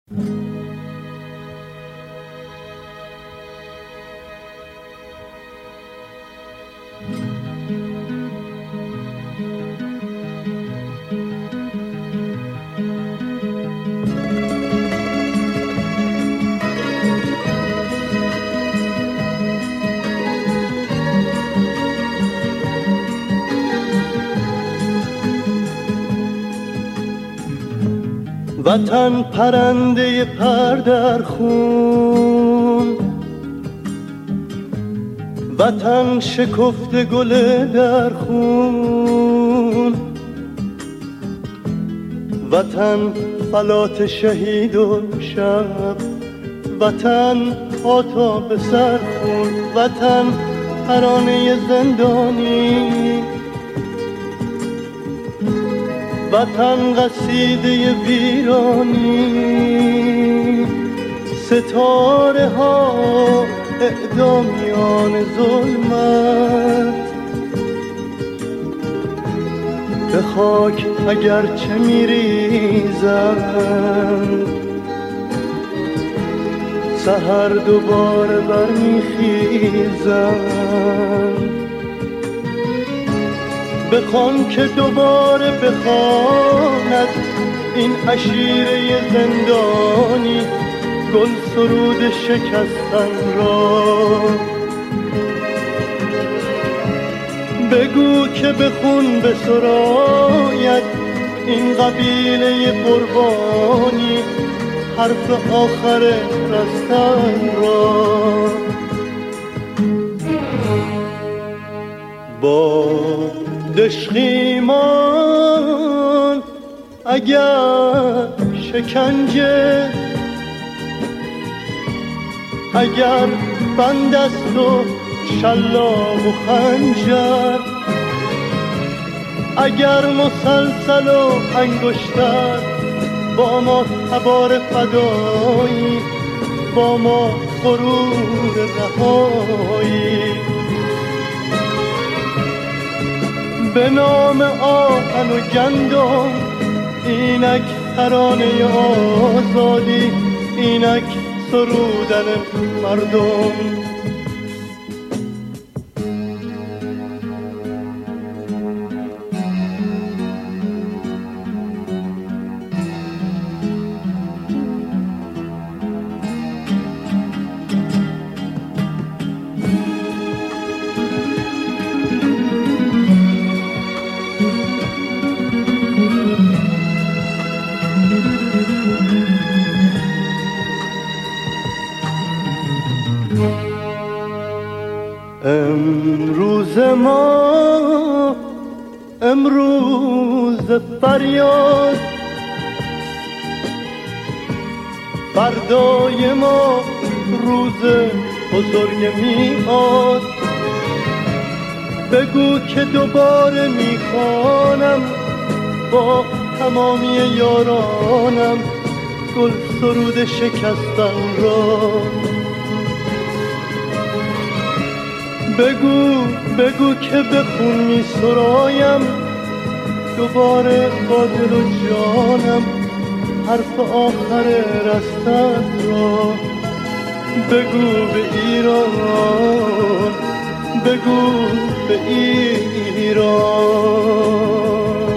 وطن پرنده پر در خون، وطن شکفته گل در خون، وطن فلات شهید و شب، وطن پا تا به سر خون، وطن ترانه زندانی، وطن قصیده ویرانی، ستاره ها اعدامیان ظلمت، به خاک اگرچه میریزند سحر دوباره برمیخیزند. بخوان که دوباره بخواند این عشیره زندانی گل سرود شکستن را. بگو که به خون بسراید این قبیله قربانی حرف آخر رستن را. با دشخیمان اگر شکنجه، اگر بند است و شلاق و خنجر، اگر مسلسل و انگشتر، با ما تبار فدایی، با ما غرور رهایی. به نام آهن و گندم اینک ترانه آزادی، اینک سرودن مردم. امروز ما امروز فریاد، فردای ما روز بزرگ میاد. بگو که دوباره میخوانم با تمامی یارانم گل سرود شکستن را. بگو که به خون می سرایم دوباره با دل و جانم حرف آخر رستن را. بگو به ایران، بگو به ایران.